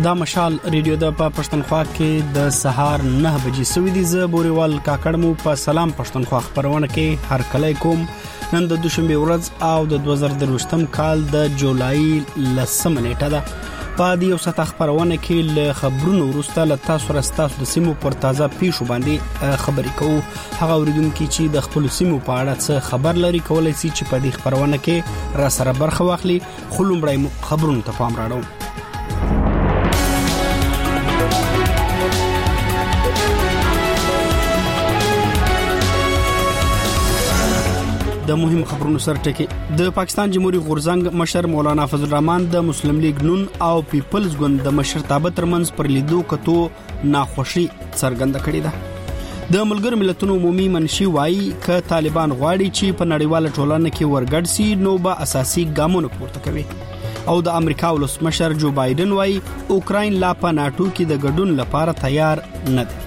دا مشال ریډیو د پښتونخوا کې د سهار 9 بجې سوي دي. زه بوريوال کاکړمو په سلام پښتونخوا خبرونه کې هر کله کوم. نن د دوشنبه ورځ او د 2023م کال د جولای 10 نیټه ده. په دې یو ساعت خبرونه کې له خبرونو وروسته له تاسو راستاسو د سیمو پر تازه پیښو باندې خبرې کوو. هغه اوریدونکو چې د خپل سیمو په اړه څه خبر لري کولای شي چې په دې خبرونه کې را سره برخه واخلي. خلومړی خبرونه ته پام راوړو. د مهم خبرونو سره ټکی د پاکستان جمهوریت غورځنګ مشر مولانا فضل الرحمن د مسلم لیگ نون او پیپلز ګوند د مشرتابه ترمنځ پر لیدو کتو ناخوشي څرګنده کړې ده. د ملګرو ملتونو عمومي منشي وایي ک طالبان غواړي چې په نړیواله ټولنه کې ورګډ سي نو به اساسي ګامونه پورته کوي. او د امریکا ولسمشر جو بایدن وایي اوکراین لا په ناتو کې د ګډون لپاره تیار نه دی.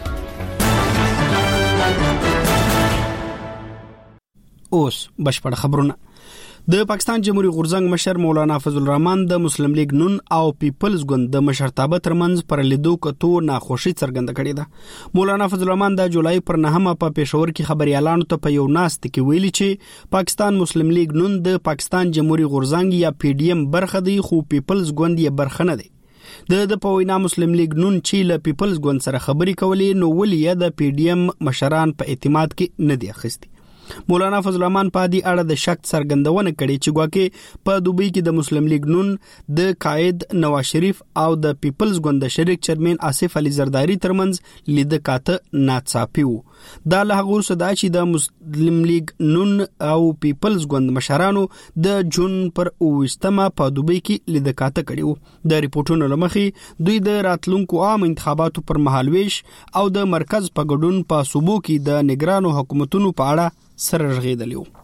اوس بشپړ خبرونه. د پاکستان جمهوریت غورځنګ مشر مولانا فضل الرحمن د مسلم لیگ نون او پیپلز ګوند د مشرتابه ترمنځ پر لیدو کتو ناخوشي څرګنده کړې ده. مولانا فضل الرحمن د جولای پر 9 په پېښور کې خبريالانو ته په یو ناست کې ویلي چې پاکستان مسلم لیگ نون د پاکستان جمهوریت غورځنګ یا پی ډی ایم برخه دی خو پیپلز ګوند یې برخه نه دی. د پوینا مسلم لیگ نون چې له پیپلز ګوند سره خبري کولې نو ولې د پی ډی ایم مشران په اعتماد کې نه دی اخیستي. مولانا فضل الرحمن په دې اړه د شک څرګندونه کړې چې ګواکې په دوبۍ کې د مسلم لیگ نون د قائد نواز شریف او د پیپلز ګوند شریک چیرمن آصف علي زرداری ترمنځ لید کاته ناڅاپي وو. دا له هغه وروسته دا چې د مسلم لیگ نون او پیپلز ګوند مشرانو د جون پر 20مه په دوبۍ کې لید کاته کړی وو. د ریپورتونو لمخې دوی د راتلونکو عام انتخاباتو پر مهال ویش او د مرکز په ګډون په صوبو کې د نگرانو حکومتونو په اړه سره رغیدلی وو.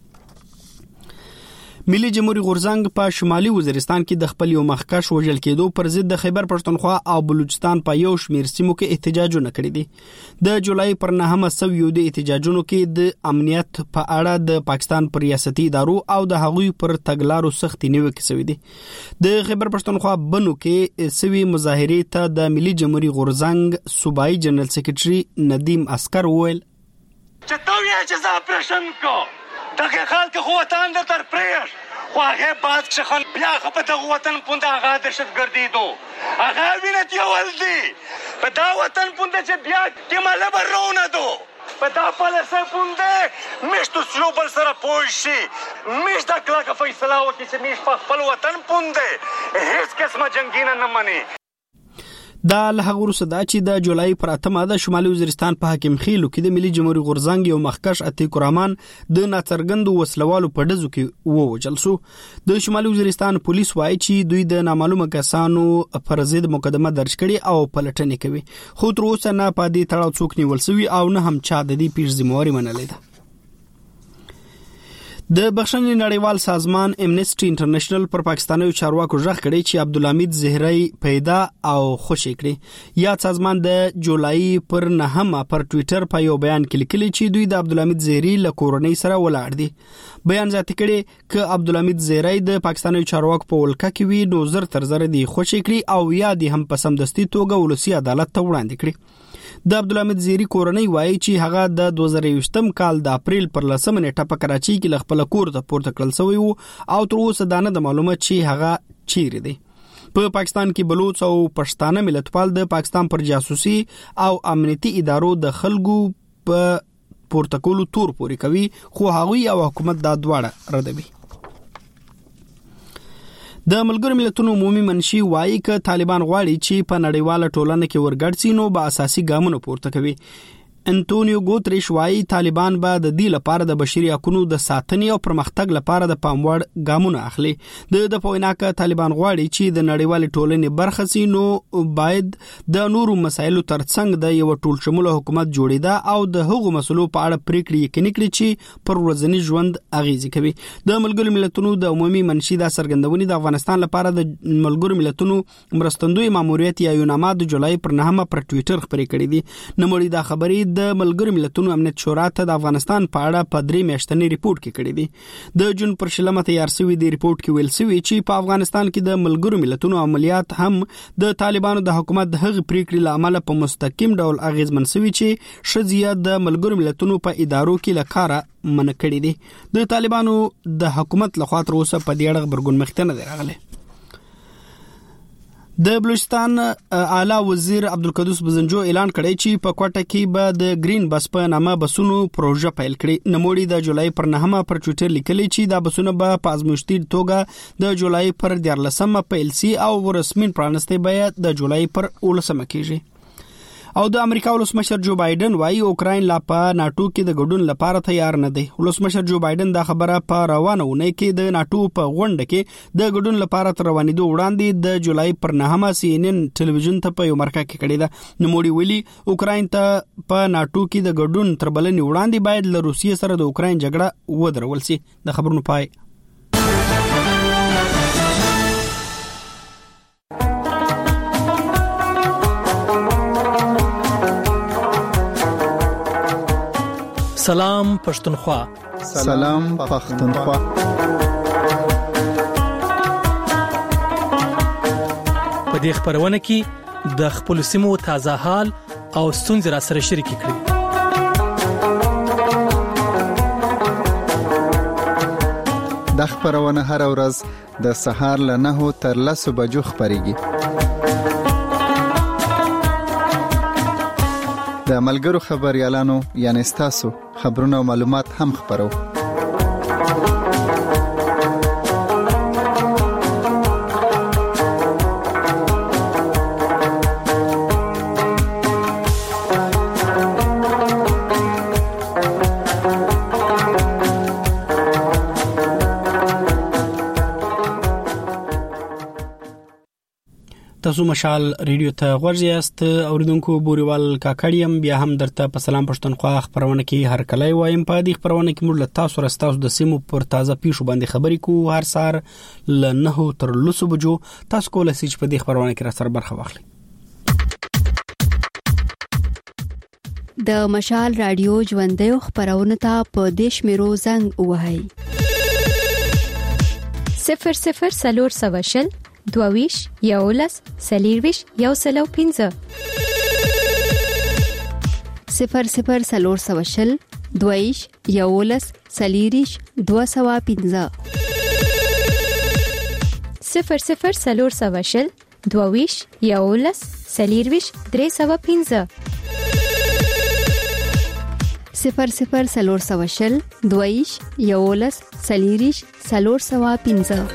ملي جمهوریت غورځنګ په شمالي وزیرستان کې د خپل یو مخکښ وژل کېدو پر ضد د خیبر پښتونخوا او بلوچستان په یو شمیر سیمو کې احتجاجونه کړي دي. د جولای پر 9 سویو د احتجاجونو کې د امنیت په اړه د پاکستان پر ریاستي ادارو او د هغوی پر تګلارو سختي نیوکې شوې دي. د خیبر پښتونخوا بنو کې سوي مظاهرې ته د ملي جمهوریت غورځنګ صوبایي جنرال سیکریټري ندیم اسکر وویل چې تو یې چې زه اپریشن کو دغه خلک خو وطن د تر پریش خو هغه بعد چې خل بیا خو په دغه وطن پوند هغه دهشتګردي دو هغه وینت یو ولدي په دا وطن پوند چې بیا کې مله برونه دو په دا پالیسه پوند مشتو سلوبل سره پوښي مش د کلاکه فیصله وکړي چې مش په خپل وطن پوند هیڅ قسمه جنگینه نه مني. دا له هغه وروسته دا چې د جولای پر 8 د شمالي وزیرستان په حاکم خېلو کې د ملي جمهوریت غورځنګ یو مخکښ عتیق الرحمن د ناڅرګندو وسلوالو په ډزو کې ووجل شو. د شمالي وزیرستان پولیس وایي چې دوی د نامعلومه کسانو پر ضد مقدمه درج کړي او پلټنې کوي خو تر اوسه نه په دې تړاو څوک نیول شوی او نه هم چا د دې پیښې ذمہواري منلې ده. د بخښنې نړیوال سازمان امنیسټي انټرنیشنل پر پاکستاني چارواکو ژغ کړي چې عبدالحمید زهري پیدا او خوشی کړي. یا سازمان د جولای پر 9 پر ټوئیټر په یو بیان کې لیکلي چې دوی د عبدالحمید زهري له کورنۍ سره ولاړ دي. بیان ذاتي کړي ک عبدالحمید زهري د پاکستاني چارواکو په ولکه کې وی نو زر تر زر دي خوشی کړي او یا دي هم په سمدستي توګه ولسی عدالت ته وړاندې کړي. د عبدالحمید زهري کورنۍ وایي چې هغه د 2020م کال د اپریل پر 10 نیټه په کراچۍ کې له خپل کور ته پورته کړل شوی وو او تر اوسه دا نه د معلومه چې هغه چیرې دی. په پاکستان کې بلوچ او پښتانه ملتپال د پاکستان پر جاسوسي او امنیتي ادارو د خلکو په پورته کولو تور پوري کوي خو هغوی او حکومت دا دواړه ردوي. د ملګرو ملتونو عمومي منشي وایي ک طالبان غواړي چې په نړیواله ټولنه کې ورګډ سي نو به اساسي ګامونه پورته کوي. انټونیو ګوتریش وایي طالبان به د دې لپاره د بشري حقوقو د ساتنې او پرمختګ لپاره د پاموړ ګامونه اخلي. د پویناکه طالبان غواړي چې د نړیوال ټولنې برخه سي نو باید د نورو مسایلو ترڅنګ د یو ټول شموله حکومت جوړیدا او د هغو مسلو په اړه پریکړې یقیني کړي چې پر ورځنی ژوند اغیزه کوي. د ملګرو ملتونو د عمومي منشي د سرګندونې د افغانستان لپاره د ملګرو ملتونو مرستندوی ماموریت یا یوناما د جولای پر 9 پر ټوئیټر خبرې کړې دي. نموړي دا خبرې د ملګرو ملتونو امنیت شورا ته د افغانستان په اړه په 3 میاشتنی ریپورت کې کړی دی. د جون پر شلمه تیار شوی دی ریپورت کې ویل شوی چې په افغانستان کې د ملګرو ملتونو عملیات هم د طالبانو د حکومت د هغې پریکړې له امله په مستقیم ډول اغیزمن شوی چې ښځې د ملګرو ملتونو په ادارو کې له کاره منع کړي دي. د طالبانو د حکومت لخوا تر اوسه په دې اړه خبرګون مخته نه دی راغلی. د بلوچستان اعلی وزیر عبدالقدوس بزنجو اعلان کړی چې په کوټه کې به د گرین بس په نامه بسونو پروژه پیل کړي. نوموړي د جولای پر 9 پر ټویټر لیکلی چې دا بسونه به په ازمویشتي توګه د جولای پر 14 پیل سي او رسمي پرانسته به د جولای پر 18 کېږي. او د امریکا ولسمشر جو بایدن وايي اوکراین لا په ناتو کې د ګډون لپاره تیار نه دی. ولسمشر جو بایدن دا خبره په روانه ونه کې د ناتو په غونډه کې د ګډون لپاره تر روانېدو وړاندې د جولای پر 9 CNN ټلویزیون ته په یو مرکه کې کړې ده. نوموړي ویلي اوکراین ته په ناتو کې د ګډون تر بلنې وړاندې باید له روسیې سره د اوکراین جګړه ودرول شي. د خبرونو پای. سلام پښتونخوا. سلام پښتونخوا. په دې خبرونه کې د خپل سیمو تازه حال او ستونزې را سره شریک کړئ. د خبرونه هر ورځ د سهار له 9 تر 10 بجو خبريږي. د ملګرو خبريالانو یعنی تاسو خبرونه او معلومات هم خبرو. تاسو مشال ریډیو ته غوږی یاست. اوریدونکو بوريوال کاکړیم بیا هم درته په سلام پښتونخوا خبرونه کې هر کله وایم. په دې خبرونه کې موږ له تاسو راستاسو د سیمو پر تازه پیښو باندې خبرې کوو. هر سهار له 9 تر 10 بجو تاسو کولای شئ په دې خبرونه کې را سره برخه واخلئ. د مشال رادیو ژوندۍ خبرونه ته په دیش میرو زنګ وهاي 00 دویش یولس سلیرویش یوسلو 15 00 دویش یولس سلیریش 215 00 دویش یولس سلیرویش 315 00 دویش یولس سلیریش 415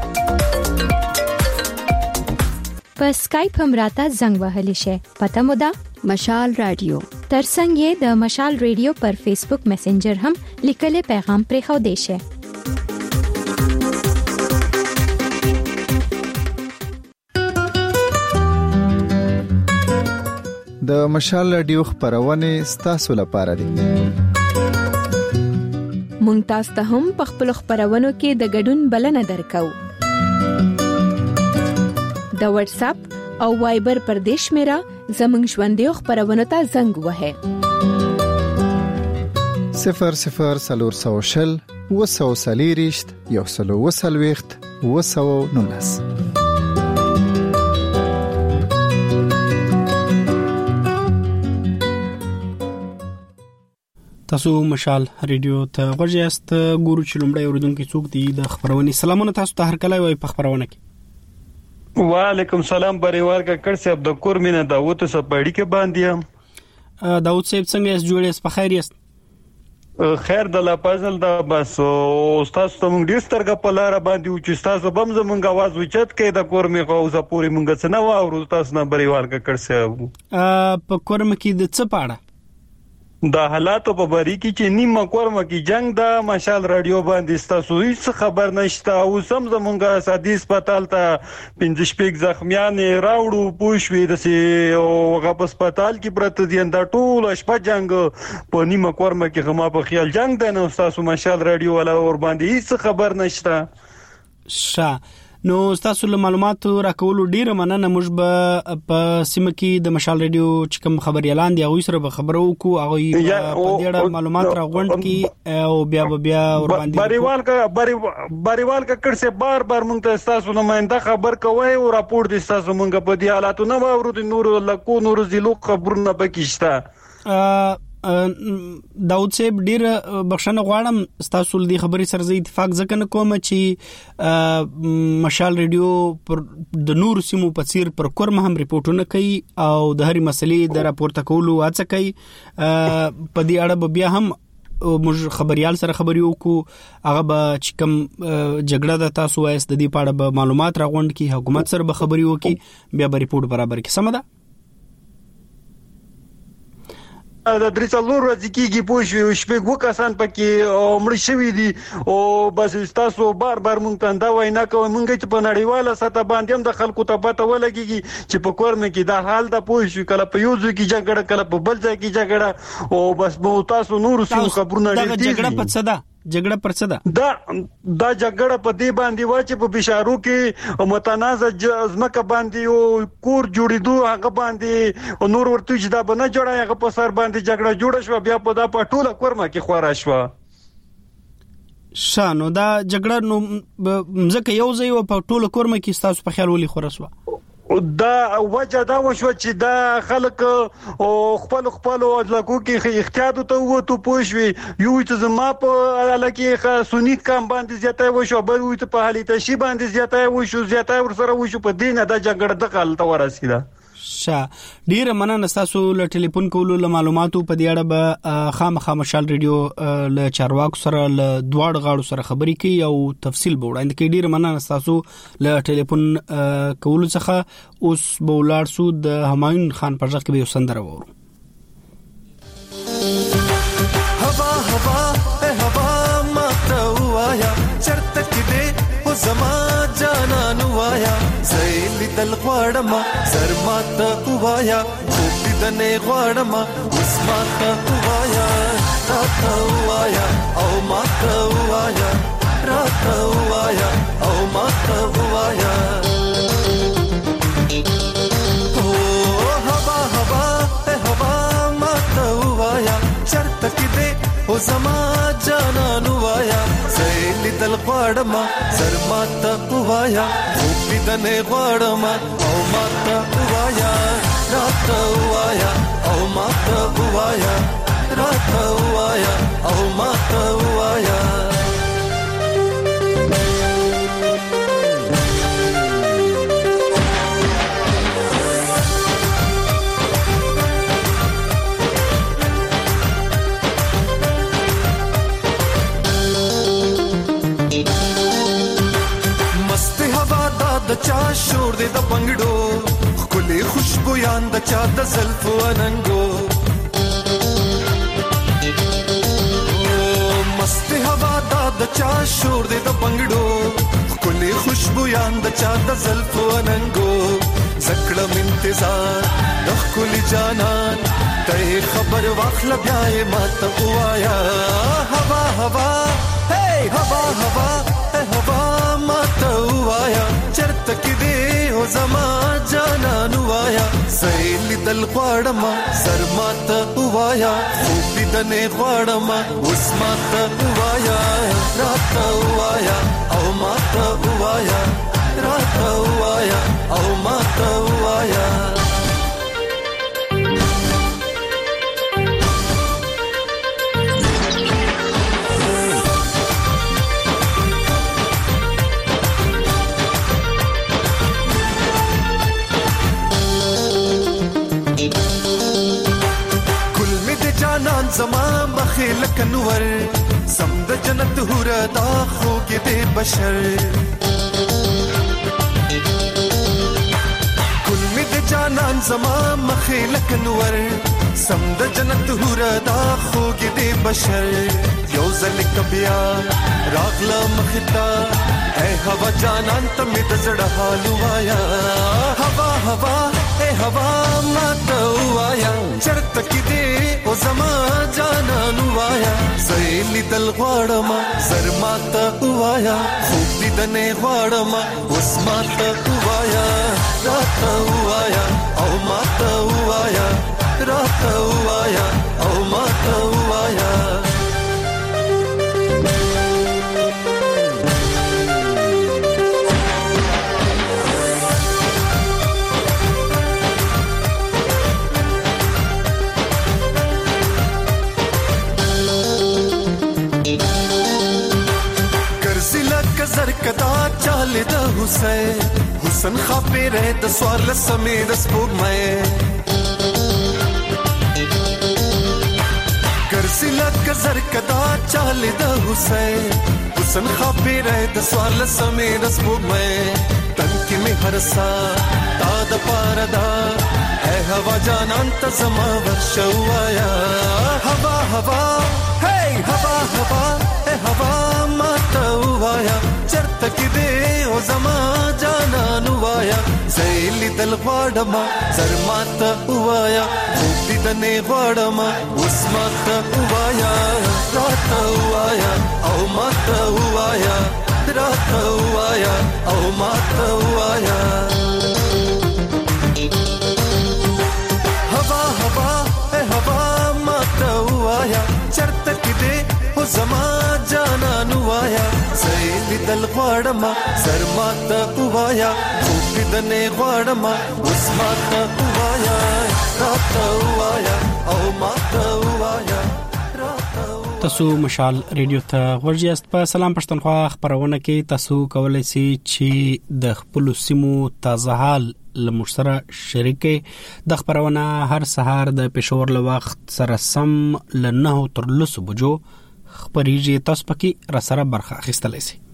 په اسکایپ هم راته زنګ وهلی شي. پته مو ده مشال رادیو. ترڅنګ یې د مشال رادیو پر فیسبوک میسنجر هم لیکلي پیغام پرې خو دی شي. د مشال رادیو خبرونه ستاسو لپاره دي. مونږ تاسو ته هم په خپل خبرونو کې د ګډون بلنه درکو. د واتس اپ او وایبر پر دیش میرا زمنګ ژوندۍ خبرونه ته زنګ وهه 00 وسوسلیریشت یوسلو وسلويخت وسونولس. تاسو مشال ریډیو ته غوږی یاست. ګورو چې لومړی اوریدونکو څوک دی د خبرونه. سلامونه تاسو ته هر کله وای په خبرونه کې. وعلیکم سلام بریوار کا کړ صاحب د کور مینه داوود صاحب کې باندې داوود صاحب څنګه یې جوړې په خیر یاست؟ خیر د لا پازل دا بس استاد ته مونږ ډیر سترګه په لار باندې او چې تاسو بم زمونږ आवाज وچت کې د کور می غوځه پوری مونږ څه نه واورو. تاسو نه بریوار کا کړ صاحب په کور مې د څه پاړه د حالاتو په بری کې چې نیمه کورمه کې جنگ د مشال رادیو باندې تاسو هیڅ خبر نشته. او سم زمونږه سادي هسپتال ته 15 شپږ زخمیان راوړو پوښوي د سي او غو هسپتال کې پرته دي دا ټول شپه جنگ په نیمه کورمه کې غما په خیال جنگ د نو تاسو مشال رادیو ولا ور باندې هیڅ خبر نشته. نو تاسو له معلوماتو راکولو ډیره مننه. موږ به په سیمه کې د مشال ریډیو چې کوم خبر اعلان دی هغه سره به خبرو کو هغه په دې اړه معلومات راغونډ کی او بیا ور باندې باریوال کا کړ سه بار مونږ ته تاسو نمائنده خبر کوي او راپور دي تاسو مونږ په دې حالاتو نه باور دي نور زیلو خبرونه پکېشته. داود صاحب ډیر بخښنه غواړم تاسو له دې خبرې سره زه اتفاق ځکه نه کوم چې مشال ریډیو پر د نور سیمو په څیر پر کورم هم ریپورتونه کوي او د هرې مسلې د راپورته کولو هڅه کوي. په دې اړه بیا هم موږ خبريال سره خبري وکړو هغه به چې کوم جګړه د تاسو وایست د دې په اړه به معلومات راغونډ کی حکومت سره به خبري وکړي بیا به ریپورت برابر کی. سم ده د درڅلور ورځې کېږي پوه شپږ وکسان پکې مړ شوي دي او بس تاسو بار مونږ ته دا وینا کوي مونږ چې په نړیواله سطح باندې هم د خلکو ته پته ولګيږي چې په کورم کې دا حال د پوه شو کله په یو ځای کې جګړه کله په بل ځای کې جګړه او بس مو تاسو نور څه خبرونه لري. دا جګړه په څه ده؟ جګړه پر څه ده؟ دا جګړه په دې باندې و چې په بشارو کې متنازع ځمکه باندې او کور جوړېدو هغه باندې او نور ورته چې دا بنه جوړه هغه په سر باندې جګړه جوړه شو بیا په دا پټوله کورمه کې خورا شو. شانو دا جګړه نو مزه یو ځای او په ټوله کورمه کې تاسو په خیال ولي خورا شو؟ دا وجه دا وشو چې دا خلک او خپل لکو کې احتیاط ته وته پوښوي یو چې زما په لکه سنت کم باندې زیاته وشو بل وي ته په حالت شي باندې زیاته ور سره وشو په دینه دا جګړه د حالت ورسیده. ډیر مننه تاسو له ټلیفون کولو له معلوماتو په دې اړه به خامخا مشال ریډیو له چارواکو سره له دواړو غاړو سره خبرې کوي او تفصیل به وړاندې کوي. ډیر مننه تاسو له ټلیفون کولو څخه. اوس به ولاړ سو د همایون خان پر ځخ کې به سندره وورو. هوا ماته وایا چرته کې دې او زما جانان وایا زېل دل غواړم سر ماته وایا خوب دې نه غواړم اوس ماته وایا راته وایا او ماته وایا راته وایا او ماته وایا. هوا ماته وایا چرته کې دې او زما جانان وایا زېل دل غواړم سر ماته وایا خوب دې نه غواړم او ماته وایا راته وایا او ماته وایا راته وایا او ماته وایا. د چا شور دې د بنگړو خولي خوشبو یان د چا د زلفو اننګو مست هوا د چا شور دې د بنگړو خولي خوشبو یان د چا د زلفو اننګو زکړم انتظار د خولي جانان ته خبر واخل بیا ماته وایا. هوا هوا ماته وایا چرته کې دې او زما جانان وایا زېل دل غواړم سر ماته وایا خوب دې نه غواړم اوس ماته وایا راته وایا او ماته وایا راته وایا او ماته وایا. زما مخې لکه نور سم د جنت هوره دا خوږې دې بشر ګل مې د جانان زما مخې لکه نور سم د جنت هوره دا خوږې دې بشر یو ځل کبیا راغله مختا اے هوا جانان ته مې د زړه حال وایا. هوا ماته وایا چرته کې دې او زما جانان وایا زېل لیدل غواړم زر ماته وایا خوب لیدنې غواړم اوس ماته وایا راته وایا او ماته وایا راته وایا او ماته وایا کدا چال د حسین خپه رې د سوال سمې د سپوږمۍ ګرځلا کزر کدا چال د حسین خپه رې د سوال سمې د سپوږمۍ تن کې مې هرسا تا د پاردا اے هوا جانان ته زما ورشوایا هوا هوا هی هوا هوا اے هوا ماته وایا چرته کې دې او زما جانان وایا زېلی دل غواړم زر ماته وایا خوب دې دنه غواړم اوس ماته وایا راته وایا او ماته وایا راته وایا او ماته وایا هوا هوا اے هوا ماته وایا چرته کې دې او زما جانان وایا زېلی دل غواړم زر ماته وایا خوب دې دنه غواړم اوس ماته وایا راته وایا او ماته وایا تاسو مشال ریډیو ته ورجاست په سلام پښتونخوا خبرونه کې تاسو کولای شئ چې د خپل سیمو تازه حال لمشتره شریکه د خبرونه هر سهار د پېښور له وخت سره سم ل9 تر 10 بجو خبريږي تاسو پکې را سره برخه اخیستلای شئ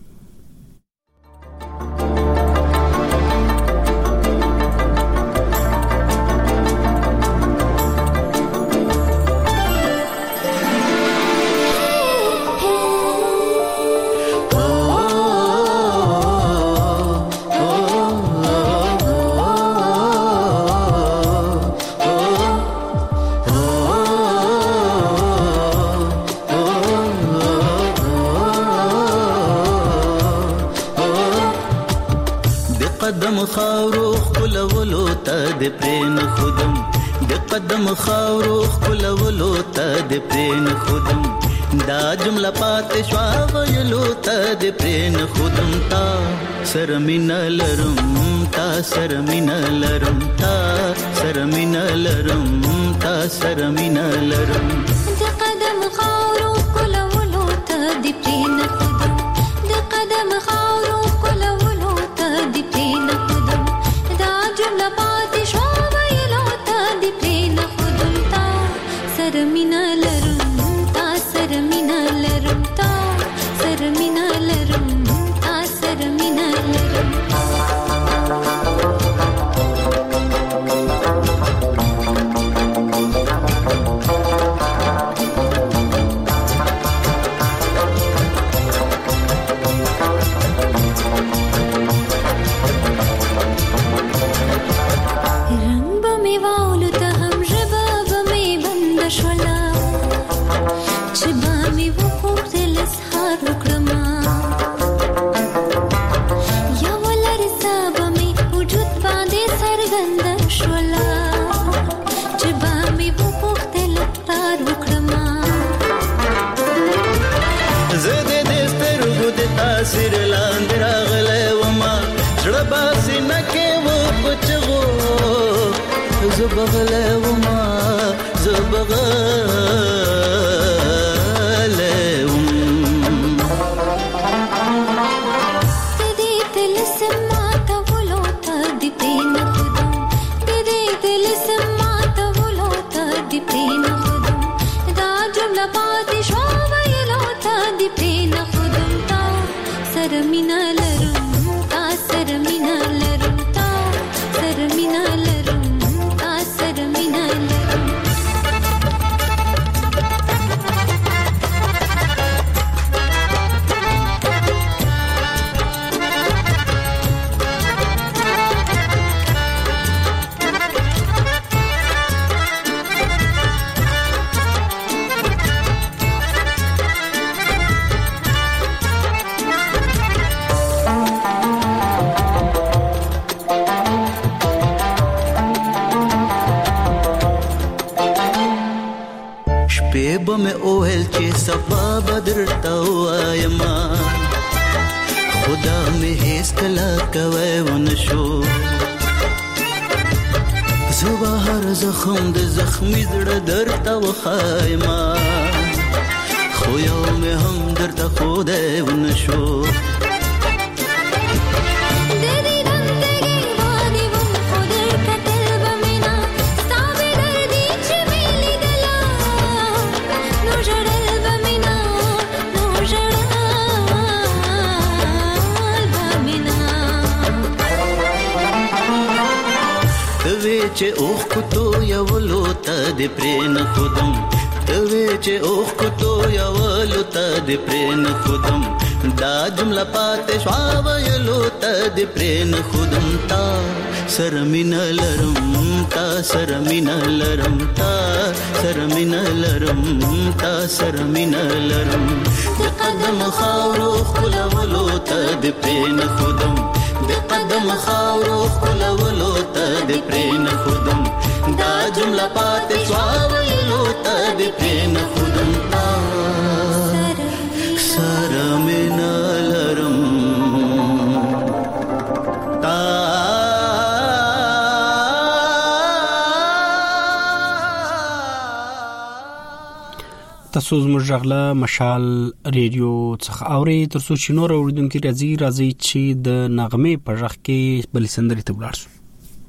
خاورو خلولو ته د پرین خودم د قدم خاورو خلولو ته د پرین خودم دا جمله پاتې شو ویلو ته د پرین خودم تا سرمینه لرم تا سرمینه لرم تا سرمینه لرم تا سرمینه لرم د قدم خاورو خلولو ته د پرین خودم د قدم خاورو خلولو ته د پرین سرمینه لرم تا سرمینه لرم تا سرمینه لرم تا سرمینه لرم سر لاندې راغلی وما زړه باسي نکې و پچغو زه بغلی وما زه بغلی وم دې تلسم ماته ولو ته دې پرېنه خودم دې تلسم ماته ولو ته دې پرېنه خودم دا جمله پاتې شوه ویلو ته دې پرېنه خودم تا سرمینه لرم تا سرمینه لرم تا سرمینه لرم تا سرمینه لرم شپې به مې اوهل چې صفا بدرته وایما خدا مې هیڅ کله کوي ونشو زه هر زخم د زخمي زړه درته وخایما خو یو مې هم درته خدای ونشو چې اوخ کو تو یولو ته د پرین خودم توی چې اوخ کو تو یولو ته د پرین خودم دا جمله پاتې شوا ویلو ته د پرین خودم تا سرمین لرم تا سرمین لرم تا سرمین لرم تا سرمین لرم د قدم خاورو خلولو ته د پرین خودم د قدم خاورو خلولو ته د پرین خودم دا جمله پاتې شوا ویلو ته د پرین خودم تا سرمین لرم تا تاسو زموږ غلا مشال ریډیو څخه اوري تر څو چې نور اوریدونکو راځي چې د نغمه په ژغ کې بل سندري ته ولاړ شو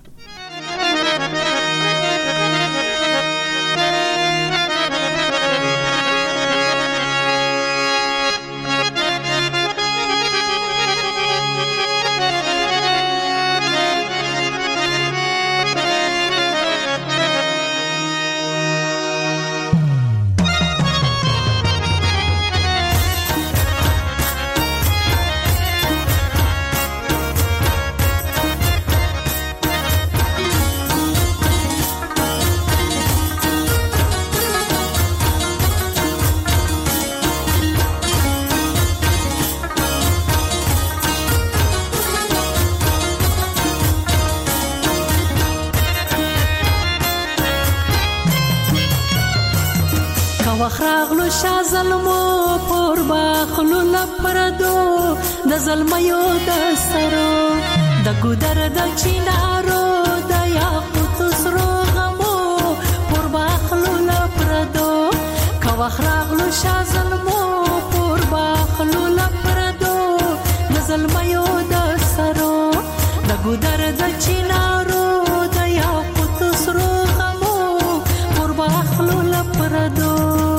وخراغلو شا ظلمو پر باخلو لپردو د ظلمیو د سرو د ګودر د چینارو د یاقوت سرو غمو پر باخلو لپردو کا وخراغلو شا ظلمو پر باخلو لپردو د ظلمیو د سرو د ګودر د چینارو د یاقوت سرو غمو پر باخلو لپردو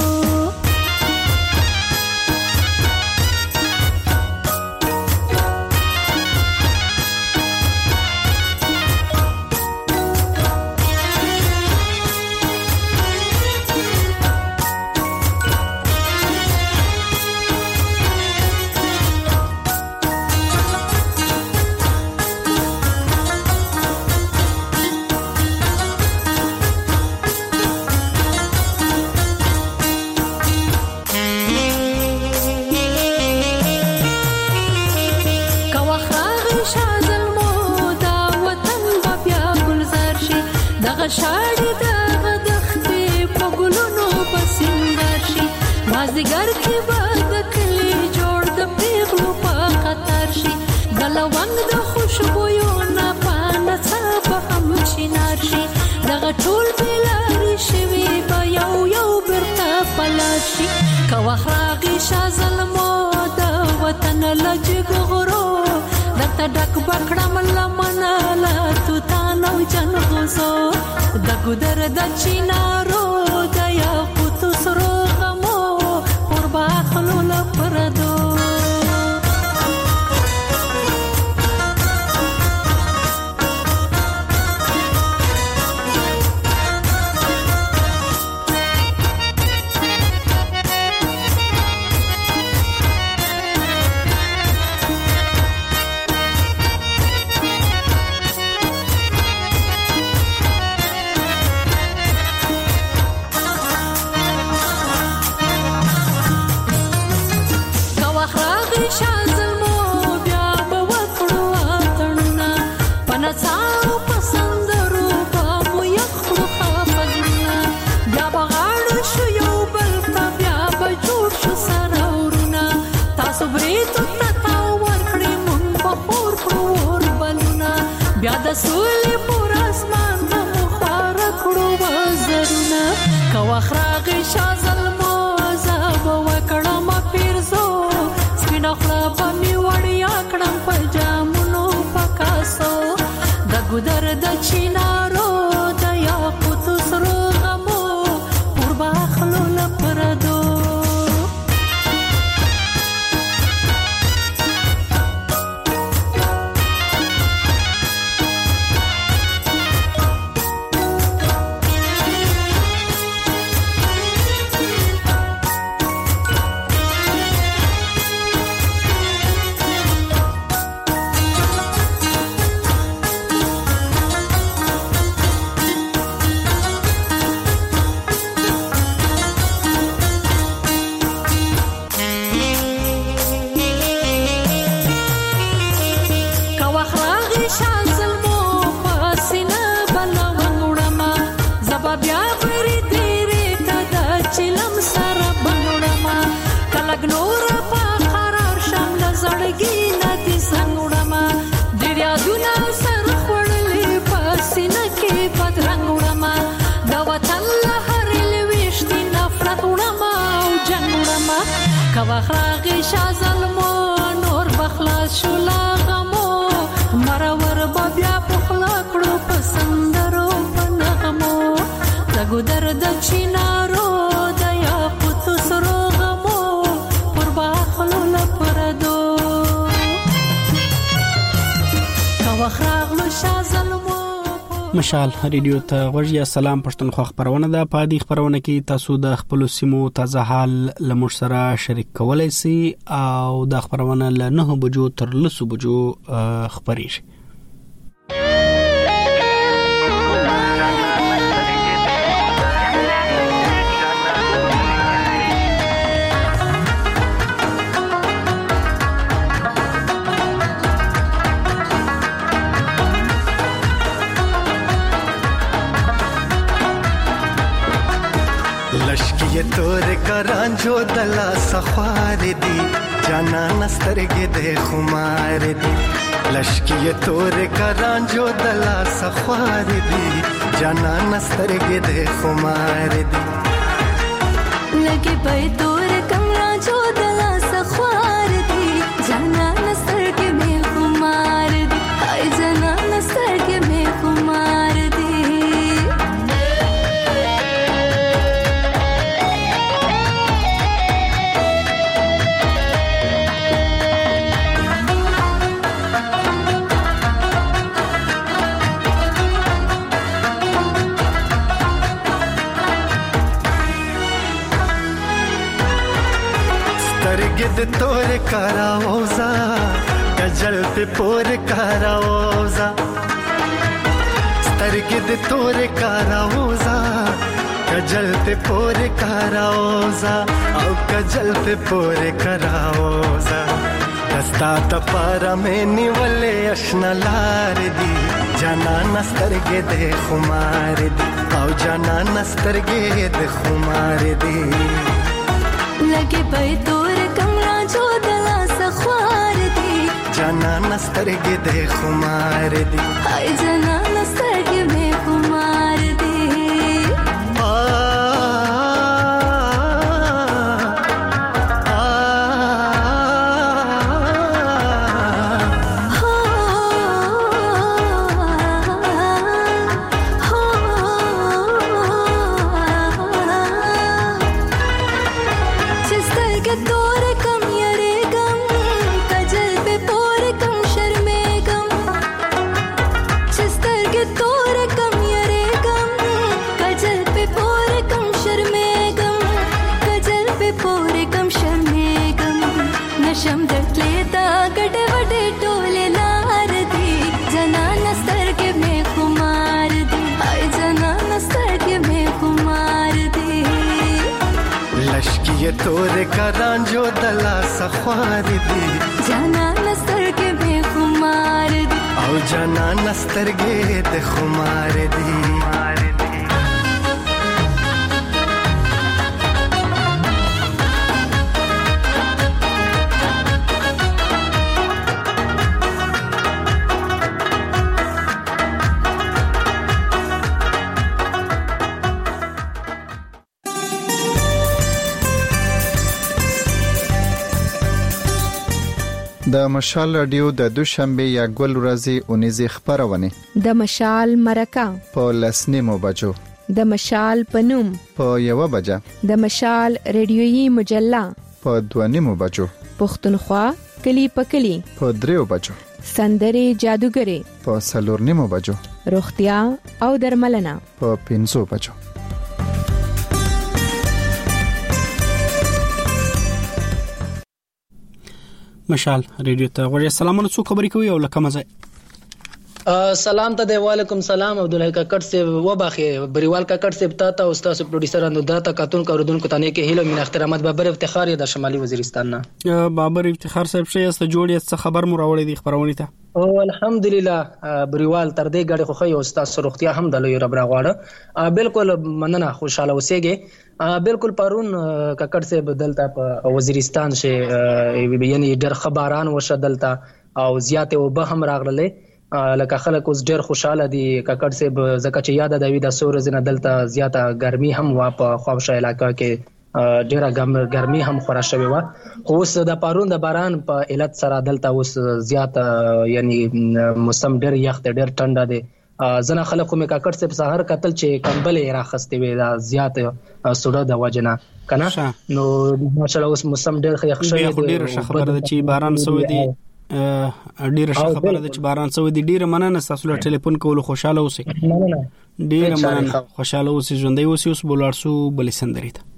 شاړې د غدختې په ګلونو پسندر شي مازدیګر کې به د کلي جوړ د پیغلو په خطر شي د لونګ د خوشبویو نه پانه څه به هم شینار شي دغه ټول بېلارې شوي به یو یو بیرته پلار شي که وخت راغی شا ظلمو د وطن له جګو غرو درته ډک به کړم لمنه له توتان او جنغوزو د ګودر د چینارو د یاقوتو سرو غمو پر باخلو لپردو سولې پر اسمان مخوار کړو وزرونه کوخراغ شازلمو زاب وکړم پیرزو سپینا خلا په می وړیا کړم پجامونو پکاسو د ګدر د چینارو د یاقوت سرو غمو پر باخلو لپردو کوخراغ شازلمو نور بخلاص شولا غمو مرور بیا پخلا کړو پسندرو پنغمو دغه درد چینارو د یاقوت سرو غمو پر باخلو لپردو کوخراغ شازلمو مشال ریډیو ته غوږی سلام پښتونخوا خبرونه ده په دې خبرونه کې تاسو د خپل سیمو تازه حال لمر سره شریک کولای شئ او د خبرونه له 9 بجو تر 10 بجو خبرېږي ये तोर करांजो दला सखार दी जाना नस्तरगे दे खुमार दी लश्की ये तोर करांजो दला सखार दी जाना नस्तरगे दे खुमार दी लगे पे तोर करांजो दला सखार दी जाना नस्तरगे में खुमार दी हाय जाना नस्तरगे में खुमार दी गिद तोर कराओजा गजल पे पोर कराओजा स्तरगिद तोर कराओजा गजल पे पोर कराओजा औ गजल पे पोर कराओजा दस्ता तपारा में निवले अशना लार दी जाना नस्तरगे दे खुमार दी औ जाना नस्तरगे दे खुमार दी लगे पे तोर कमरा जो दला सख्वार दी जाना नस्तरगे दे खुमार दी हाय जाना नस्तरगे में खुमार दी ये तोरे करांजो दला सख्वार दी जाना नस्तरगे में खुमार दी औ जाना नस्तरगे दे खुमार दी د مشال رادیو د دوشنبه یا ګل ورځې اونیزه خبرونه د مشال مرکه په لسنیمو بجو د مشال پنوم په 1 بجه د مشال ریډیويي مجله په 2 بجو پښتونخوا کلی پکلی په 3 بجو سندري جادوګری په 4 بجو روغتیا او درملنه په 5 بجو. مشال ریډیو ته غوړې سلامونه څو خبرې کوي او لکه مزه سلام ته دی وعلیکم سلام عبدالله کاکړ سے وباخه بریوال کاکړ سے پتا تا استاد پروډوسر انداتا کاتون کوردون کو تانه کې هیلو من احترامات بابر افتخار د شمالي وزیرستان نه بابر افتخار صاحب شي است جوړې څه خبر مو راوړې دي خبرونه ته او الحمدلله بریوال تر دې غړي خو یو استاد سرختیا هم د لوی رب راغواړه بالکل مننه خوشاله اوسېږي بالکل پرون کاکړ سے بدلتا په وزیرستان شه یعنی ډېر خبران وشه دلتا او زیاته وب هم راغله لکه خلک اوس ډېر خوشاله دي کاکړ صاحب زکه چې یاد د وی د سور زنه دلته زیاته ګرمي هم وا په خوښه علاقہ کې ډېره ګرمي هم خورا شوی و اوس د پارون د باران په علت سره دلته اوس زیاته یعنی موسم ډېر یخ ډېر ټنډه دی زنه خلک مې کاکړ صاحب سحر قتل چې کمبلې راخستې وي دا زیاته سوډه د وجنه کنه نو ماشاءالله اوس موسم ډېر یخ شوی دی ډېر خبره ده چې باران سوی دی ډیره خبره ده چې باران سوي دي ډیره مننه تاسو له ټلیفون کولو خوشاله اوسئ ډیره مننه خوشاله اوسئ ژوندۍ اوسئ اوس بولارسو بلې سندرې ته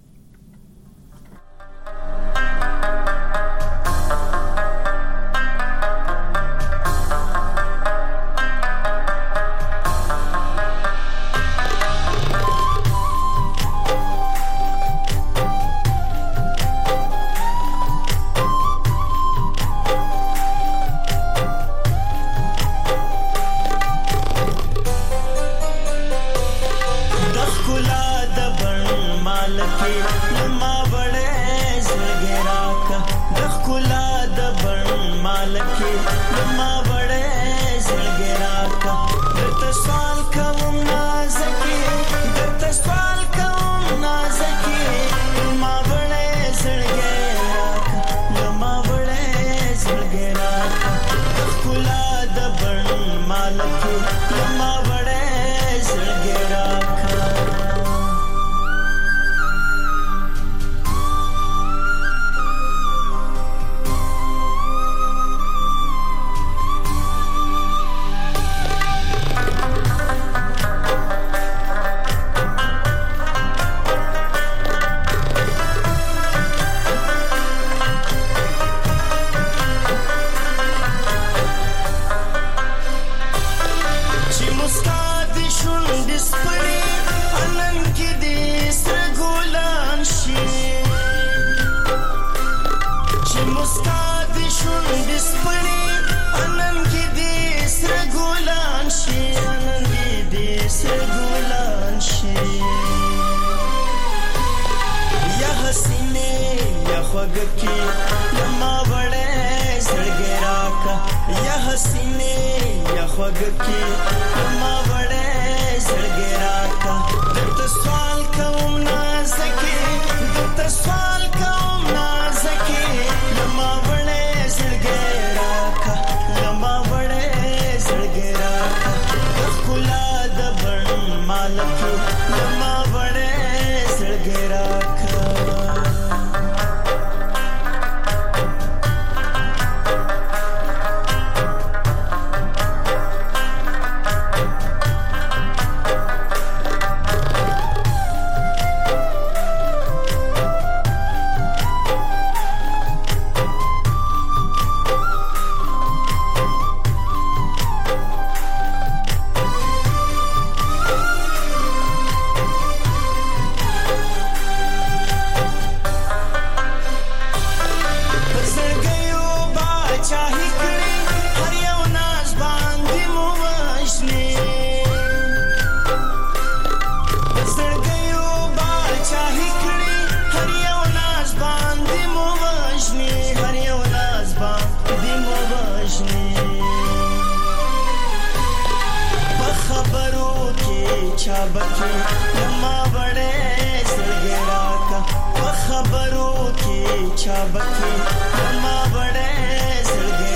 खबरों की छाबकी लम्हा बड़े सड़गे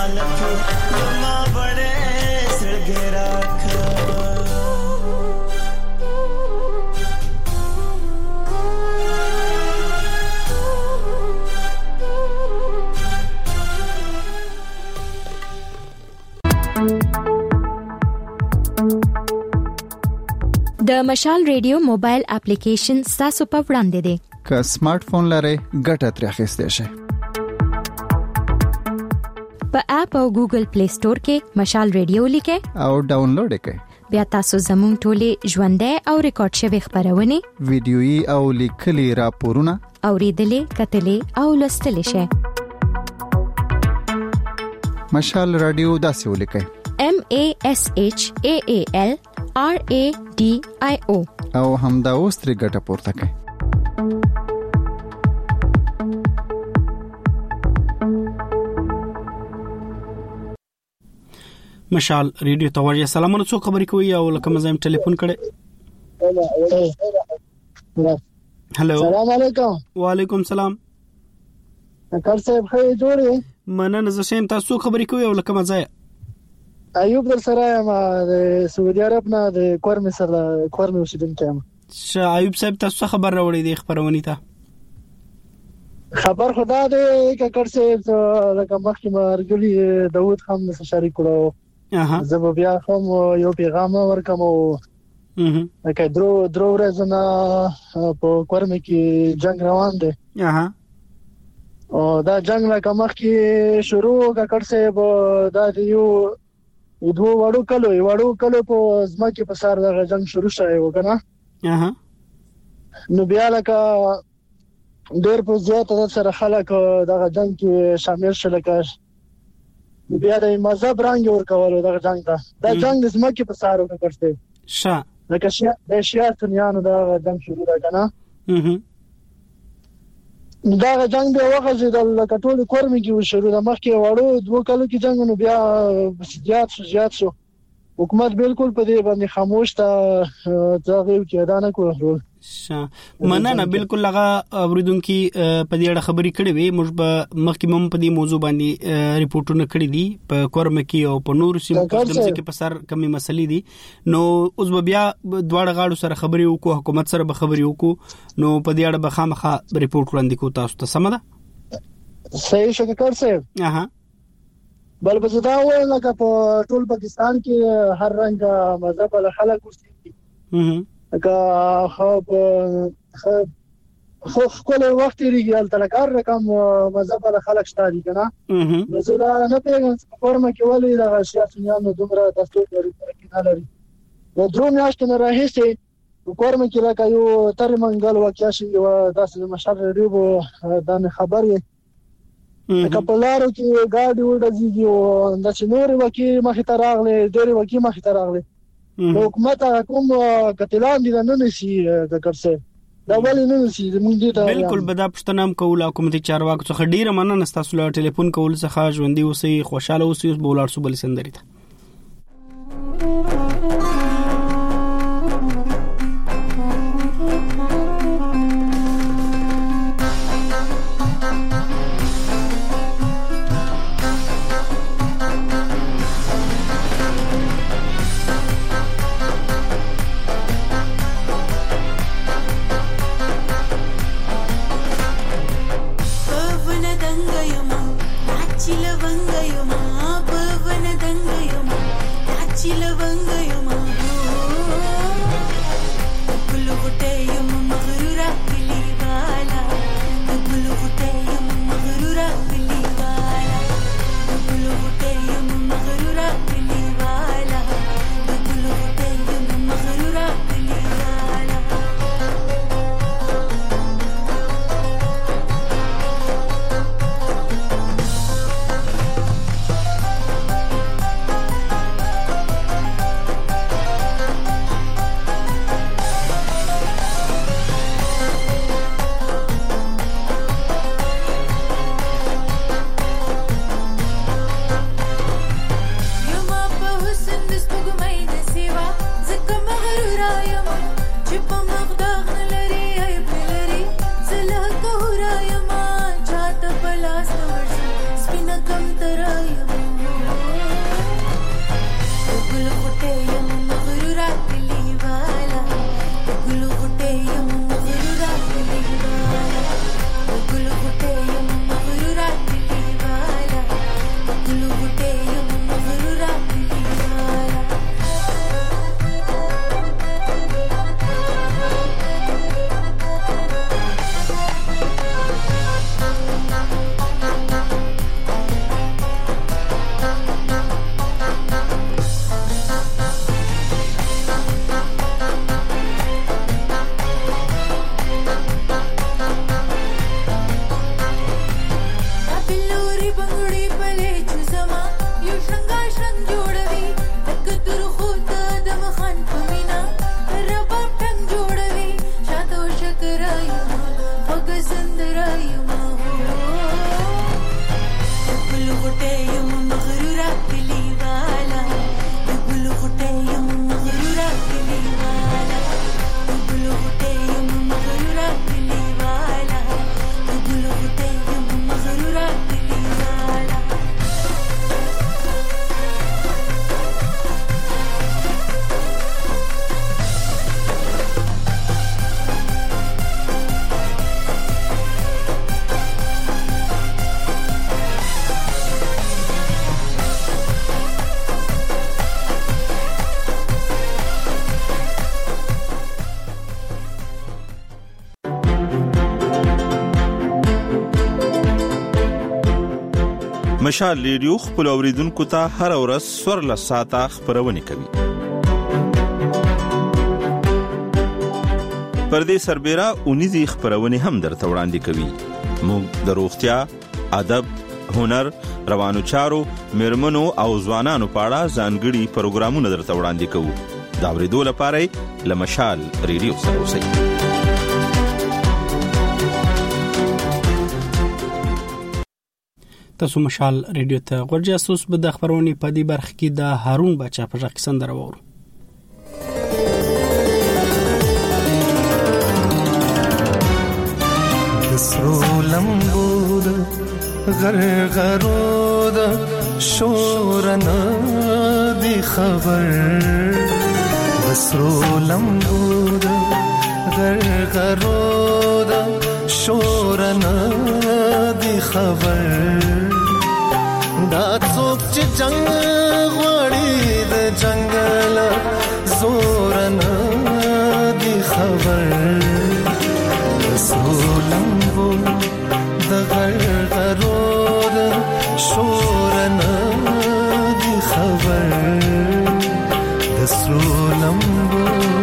मालक जमा बड़े सड़गे रखा د مشال ریډیو موبایل اپلیکیشن تاسو په وړاندې دی که سمارټ فون لرئ ګټه ترې اخیستی شئ په اپ او ګوګل پلی سٹور کې مشال ریډیو لیکئ او ډاونلوډ کړئ بیا تاسو زموږ ټولې ژوندۍ او ریکارډ شوی خبرونه ویډیويي او لیکلي راپورونه اوریدلې کتلې او لوستلې شئ مشال رادیو داسې ولیکئ MASHAAL RADIO او همدا اوس ترې ګټه پورته کړئ مشال ریډیو ته وریا سلامونه څو خبرې کوي او لکه مزایم ټلیفون کړي هالو السلام علیکم وعلیکم السلام کار صاحب خیر جوړې مننه زه سم تاسو خبرې کوي او لکه مزای ایوب در سره ما د سعودي عرب نه د کورم سره کورم اوسیدونکو یم ایوب صاحب تاسو خبر راوړی دی خبرونه ته خبر خدا دې ککړ صاحب لکه مخکې مرګلي داوود خان سره شریک کړو زه بیا هم یو پیغام ورکوم لکه درو ورځې په کورم کې جنگ روان دی او دا جنگ لکه مخکې شروع ککړ صاحب دا یو دوه وړو کلو په ځمکه په سر د جنگ شروع شوی و کنه نو بیا لکه ډېر په زیاته سره خلک دغه جنگ کې شامل شول لکه بیا د مذهب رنګ ورکول دغه جنگ ته دا جنگ د ځمکه په سر وکړته لکه د شیا سنیانو دغه جنگ شروع ده کنه دا جنگ به وغځي د لکه ټول کورمي کې شروع د مخکې وړو دوه کلو کې جنگ نو بیا زیات شو حکومت بالکل په دې باندې خاموش تا ځاغي کې ادا نه کوي مننه بالکل لغه اوریدونکو په دې اړه خبرې کړې وي موږ په مخکې مم په دې موضوع باندې ریپورتونه کړې دي په کورم کې او په نور سیمو کې په سر کمی مسلې دي نو اوس بیا دواړه غاړو سره خبرې وکړو حکومت سره به خبرې وکړو نو په دې اړه به خامخا ریپورت وړاندې کوو تاسو ته سم ده صحیح شکر صاحب بل به دا وایي لکه په ټول پاکستان کې هر رنګ مذهب له خلک اوسېږي لکه خو خپل وخت لري التلکار رقم مذهب له خلک شته دي کنه زه دا نه پیژنم فورمه کې ولې دا سیاسيانو دومره دستور لري کې نه لري نو درو میاشتې نه راهیسي فورمه کې لکه یو تر منګل واقع شي او داسې مشر ریبو دا خبرې کپلارو کې ګاډي وډځي او د چنور وکی مخې ته راغلي ډېر وکی مخې ته راغلي حکومت کوم قتلان دي نه نشي کړڅه دا ولې نه نشي موږ دې ته بالکل بدا پښتنام کوله حکومتي چارواکو څخه ډیره مننه تاسو له ټلیفون کول څخه ژوندۍ اوسئ خوشاله اوسئ بولار سو بل سندري ته Spina cam tărăia ګل غټه یم مغرورا کلی والا ګل غټه یم مغرورا کلی والا ګل غټه یم مغرورا کلی والا ګل غټه یم مغرورا کلی والا مشال ریډیو خپل اوریدونکو ته هر ورځ سورله ساعته خبرونه کوي. پردې سربېره اونیزي خبرونه هم درته وړاندې کوي. موږ د روغتیا، ادب، هنر، روانو چارو، میرمنو او ځوانانو په اړه ځانګړي پروګرامونه درته وړاندې کوو. دا اوریدو لپاره لمشال ریډیو سره اوسئ. تاسو مشال ریډیو ته ورجاسوس به د خبرونې په دې برخه کې د هارون بچا په ځخ سندره وورو. دسرو لمبود غرغرود شورنا دی خبر دسرو لمبود غرغرود شورنا دی خبر دا څوک چې جنگ غواړي د جنگل زور نه دی خبر رسولمو د غرغرود شور نه دی خبر رسولمو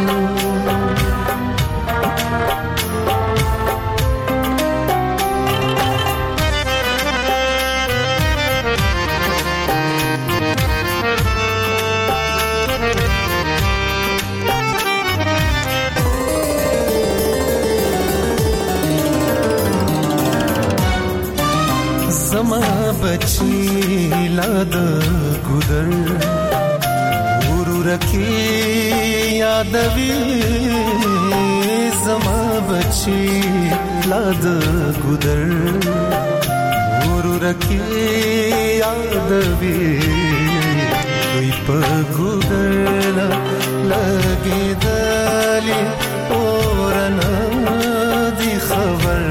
बची लाद गुदर उरुरकी यादवी जमा बची लाद गुदर उरुरकी यादवी कोई पगुदर लगे दली और नदी खबर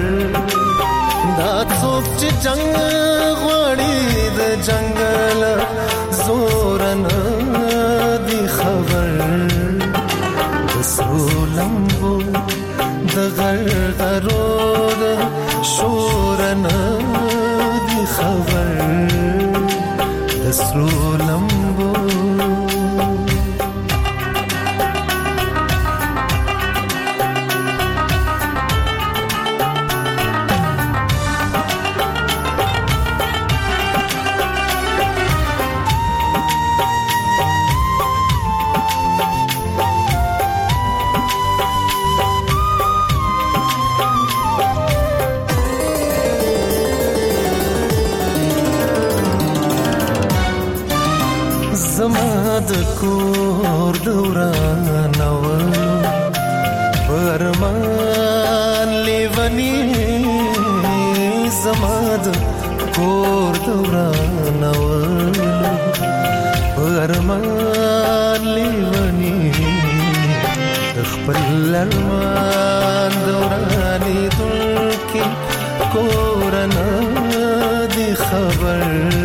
دا څوک چې جنگ غواړي د جنگل زور نه دی خبر دسرو لمبو د غرغرود شور نه دی خبر دسرو لمبو زماد کور دوران نو فرمان لیونی زماد کور دوران نو ارمان لیونی خپل ارمان دورانی دل کی کورنا دی خبر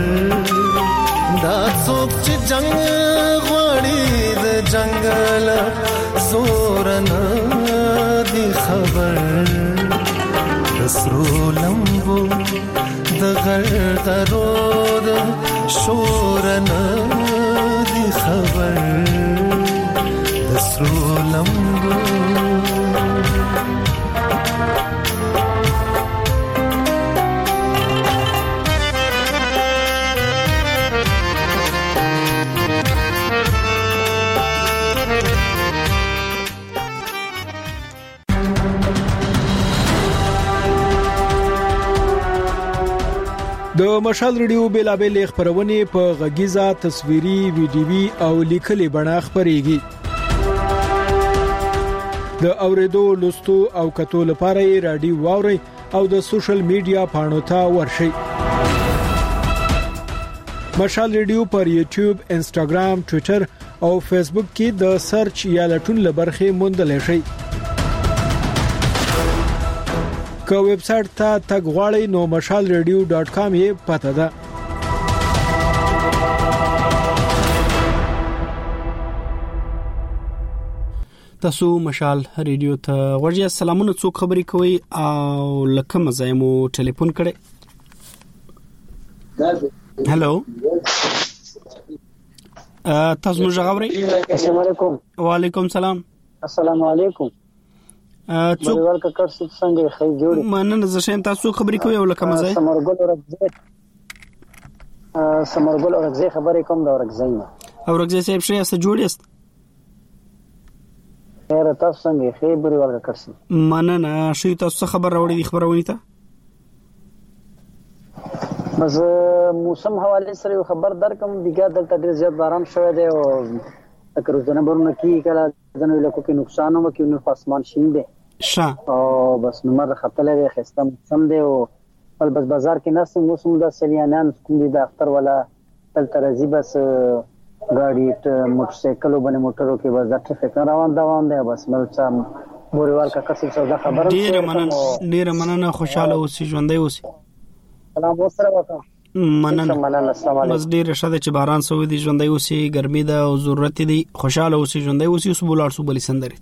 دا څوک چې جنگ غواړي د جنگل زورنا دی خبر سرو لمبو د غرغرو د شورنا دی خبر د سرو لمبو د مشال ریډیو بیلابل خبرونه په غږیزه تصویري ویډیوي او لیکلي بڼه خبريږي د اوریدو لوستو او کتو لپاره رادیو واوري او د سوشل میډیا پاڼو ته ورشي مشال ریډیو پر یوټیوب انستګرام ټوئیټر او فیسبوک کې د سرچ یا لټون لبرخه موندل شي که ویب سټ ته تګ غواړئ نو mashalradio.com یې پته ده تاسو مشال ریډیو ته ورجه سلامونه څوک خبري کوي او لکه مزایمو ټلیفون کړي هالو تاسو موږ غوړي السلام علیکم وعلیکم سلام السلام علیکم څوک کار څنګه خی جوړ مننه زه شین تاسو خبري کوي او لکه مزای سمرګل اورګزی خبرې کوم دا اورګزینا اورګزی صاحب شې است جوړ است خیر تاسو څنګه خی بری ورګه کړسي مننه شې تاسو خبر راوړی دی خبرونه ته بس موسم حواله سره خبر درکم دیګه دلته ډیر زیات باران شوی دی او اگر زنه برونه کی کله ځنه لکه کې نقصان هم کې نو اسمان شین دی شا او بس نمبر خپلې خسته موسم دی او بس بازار کې ناس موسم د سلیانان کوم دي د اختر ولا تل ترزی بس गाड़ी मोटर साइकिल باندې موټرو کې بس د ټریفیک روان دی بس مې څم بوريوال کا کسب سودا خبره ډیر مننه خوشاله اوسې ژوندۍ اوسې سلام وسره وکړه مننه بس ډیر شته چې باران سوي دي ژوندۍ اوسې ګرمي ده او ضرورت دي خوشاله اوسې ژوندۍ اوسې اوس بولار سو بلی سندري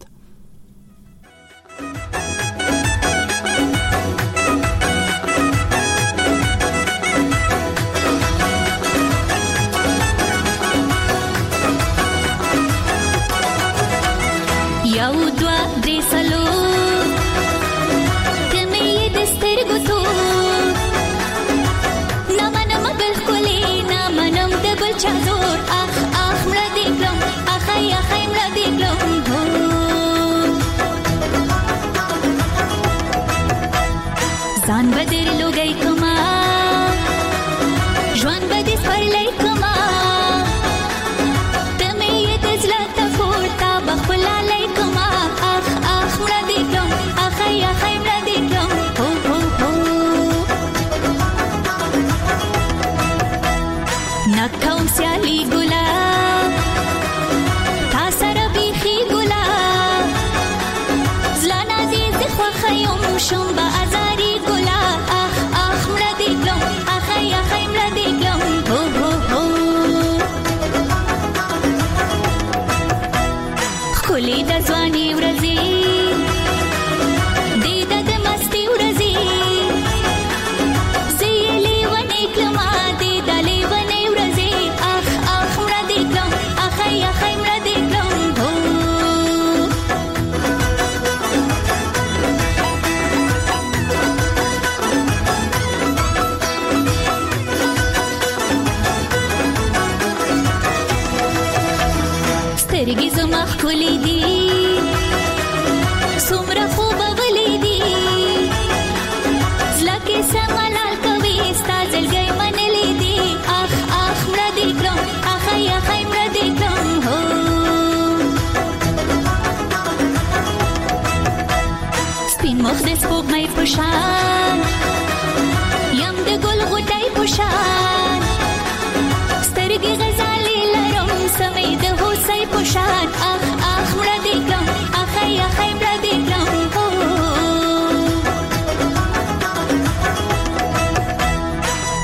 یم د ګل غټای پوشان سترګې غزالې لرم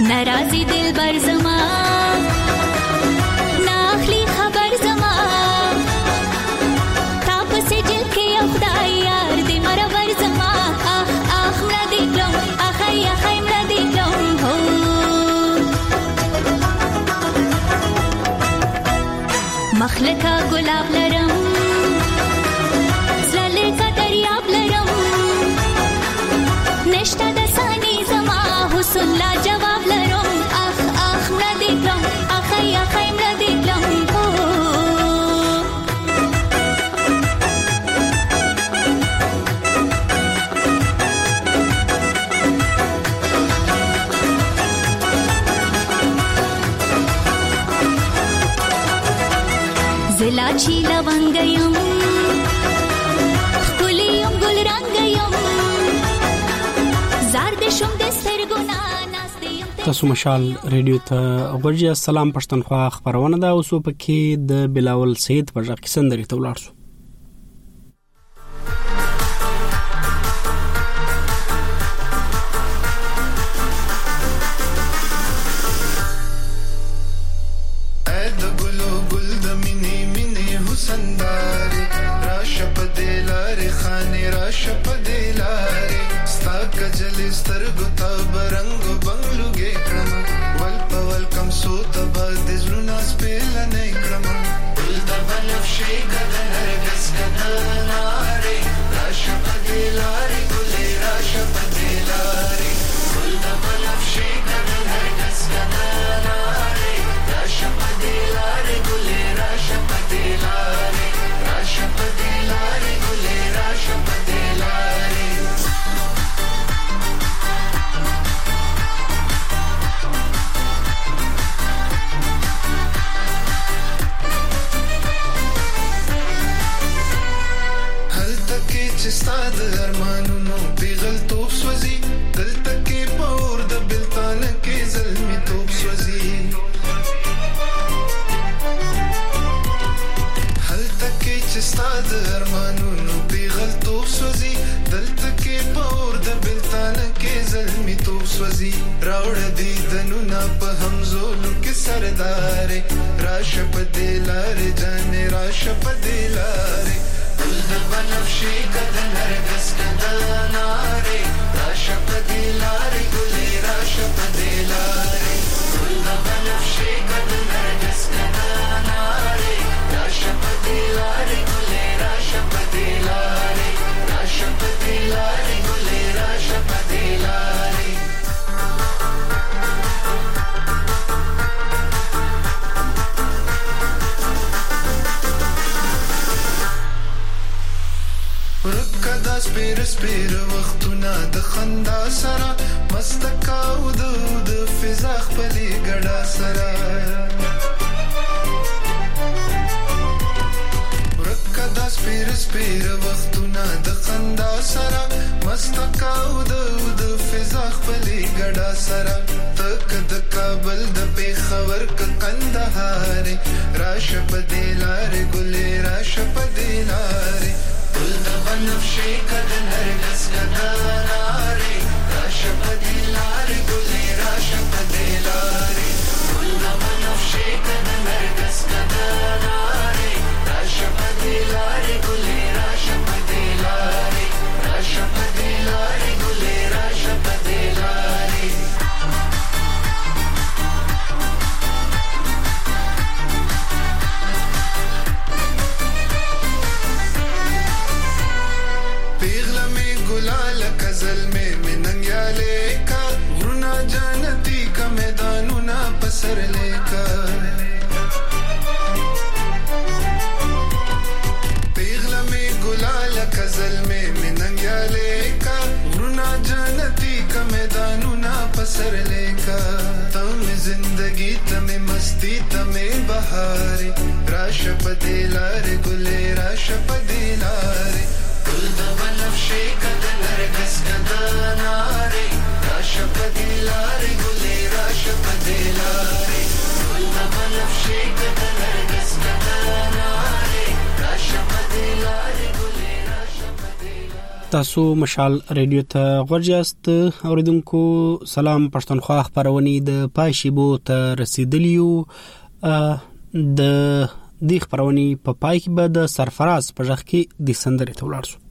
नाराजी दिल बर जमा नाखली खबर जमा ताप से जल के खुदाई यार दे मरा बर जमा आख आख मरा देखलो आखै आखै मरा देखलो हो मखलका गुलाब लरम जले का दरियाब लरम नश्ता दसानी जमा हुस्न ला जवाब लरम आख आख मरा देखलो आखै आखै मरा देखलो हो जिलाची लवंगयम खुलियम गुलरंगयम زاردشم د سترګونا ناستیم تاسو مشال ریډیو ته ورجی السلام پښتونخوا خبرونه ده اوسو پکې د بلاول سید په ځخ کې سندري ته ولاړ شو سپیر وختونه د خندا سره مستکاو د فضا خپلې ګډا سره ورکه د سپیر وختونه د خندا سره مستکاو د فضا خپلې ګډا سره تک د کابل د پیښور ک کندهار راشه په دلار ګلې راشه په دلار ګل د بنفشې کد نرګس کدا ناري راشه په دلار ګلې راشه په دلار ګل د بنفشې کد نرګس کدا ناري راشه په دلار ګلې راشه په دلار راشه په دلار ګلې راشه په دلار गजल में मिनंग्या लेका गुना जानती का मैदानुना पसर लेका पिघला में गुलाल गजल में मिनंग्या लेका गुना जानती का मैदानुना पसर लेका तम जिंदगी तमें मस्ती तमें बहारे राशपदे लारे गुले राशपदे लारे गुल द बनफशे कद नरगस कदा नारे राशपदे लारे गुले राशपदे लारे गुल द बनफशे कद नरगस कदा नारे राशपदे लारे गुले राशपदे लारे تاسو مشال ریډیو ته غوړیاست اوریدونکو. سلام پښتونخوا خبرونه د پایشيبو ته رسیدلیو. د دې خبرونه په پای کې به د سرفراز په ځخ کې د سندرې ته ولاړ شو.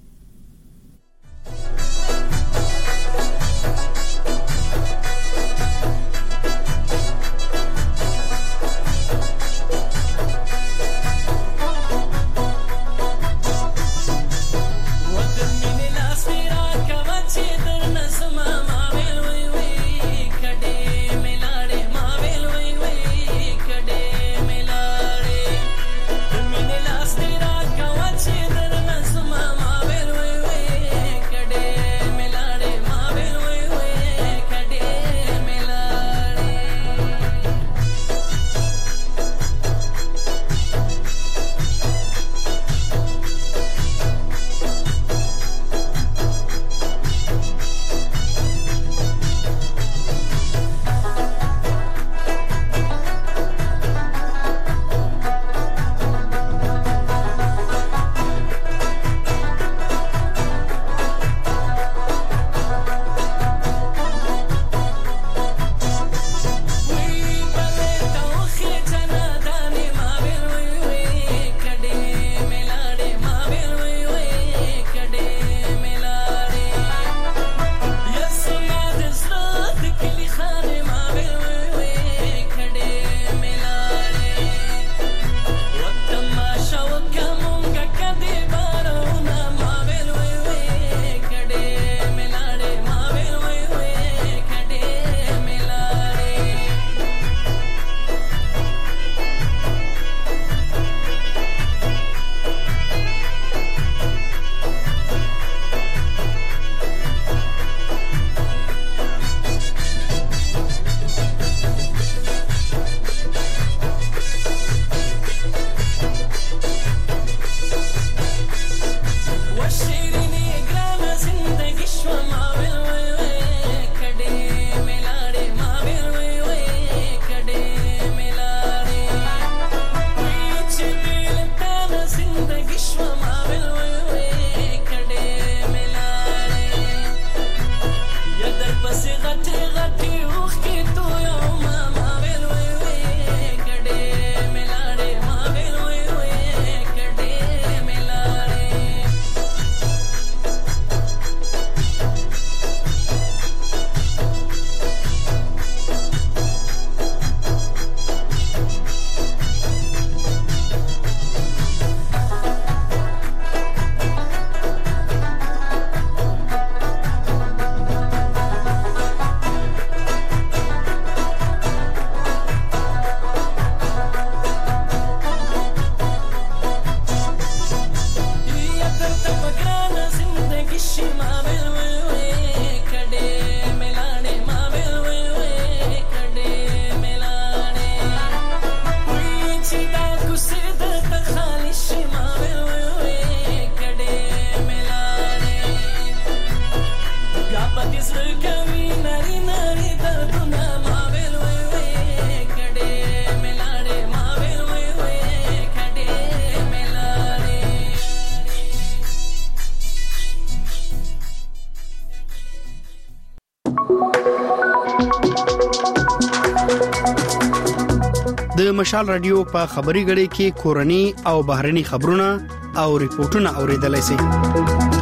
د مشال رادیو په خبري غړي کې کورني او بهرني خبرونه او ریپورتونه اوریدلای شئ.